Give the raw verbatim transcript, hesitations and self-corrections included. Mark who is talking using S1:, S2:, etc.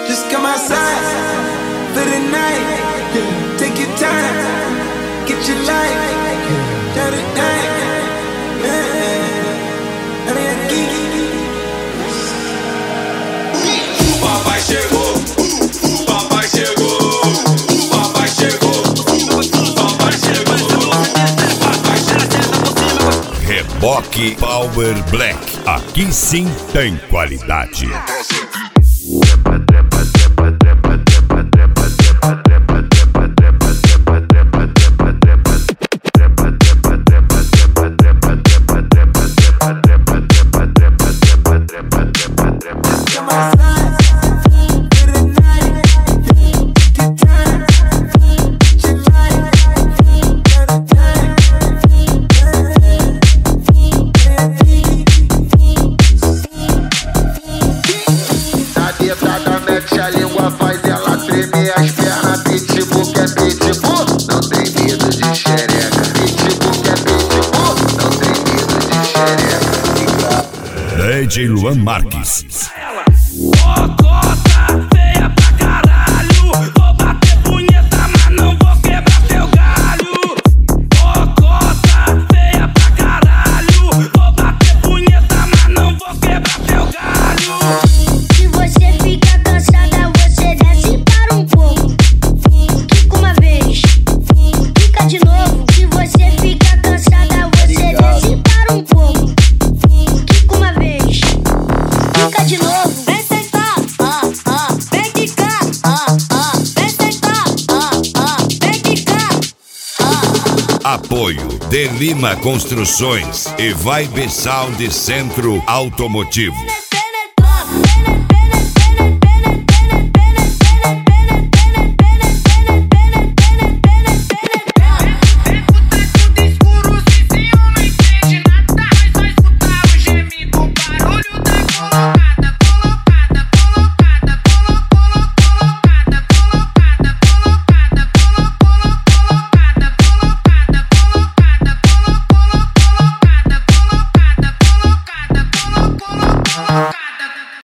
S1: Just come outside for the night. Take your time, get your life. Turn it down.
S2: O papai chegou, o papai chegou, o papai chegou, o papai chegou, o papai chegou.
S3: Reboque Power Black. Aqui sim tem qualidade.
S4: Mete a língua, faz ela tremer as pernas. Pitbull que é pitbull, não tem medo de xereca. Pitbull que é pitbull, não tem medo de xereca.
S3: D J Luan Marques.
S2: Cocota, feia pra caralho. Vou bater punheta, mas não vou quebrar teu galho. Cocota, feia pra caralho. Vou bater punheta, mas não vou quebrar teu galho.
S5: Se você fica cansada, você desce para um pouco. Quica uma vez, quica de novo. Se você fica cansada, você desce para um pouco. Quica uma vez, quica de novo. Vem sentar, ah, ah, vem quicar, ah, ah, vem sentar, ah, ah, vem quicar, ah.
S3: Apoio de Lima Construções e Vibe Sound Centro Automotivo.